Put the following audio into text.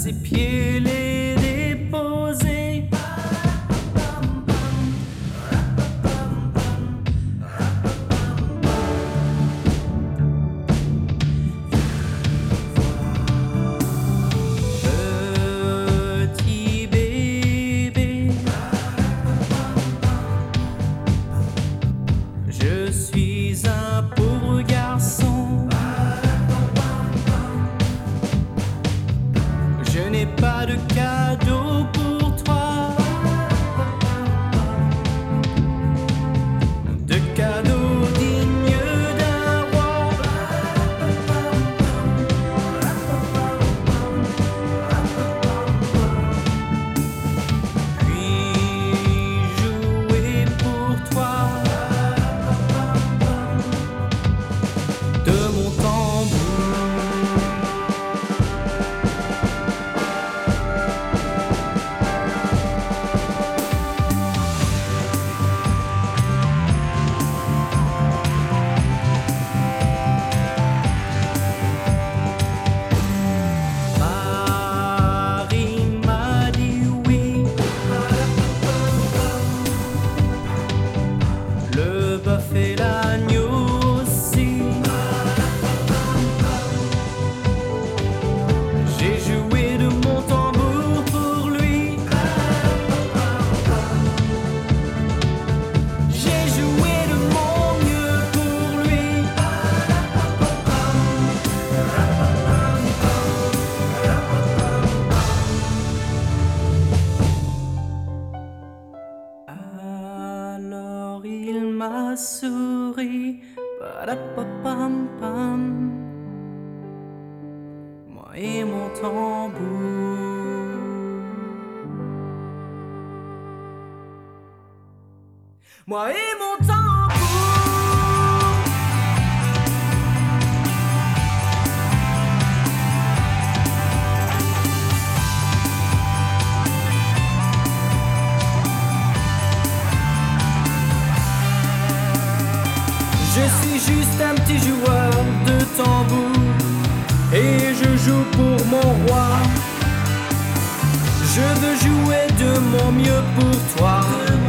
ses pieds les déposer. Petit bébé, je suis un pauvre garçon. Je n'ai pas de cadeau pour toi, de cadeau digne d'un roi. Puis jouer pour toi de mon tambour. Le bœuf et l'agneau aussi. J'ai joué de mon tambour pour lui. J'ai joué de mon mieux pour lui. Alors il m'a souri, padapapam-pam, moi et mon tambour. Moi et mon tambour. Je suis juste un petit joueur de tambour et je joue pour mon roi. Je veux jouer de mon mieux pour toi.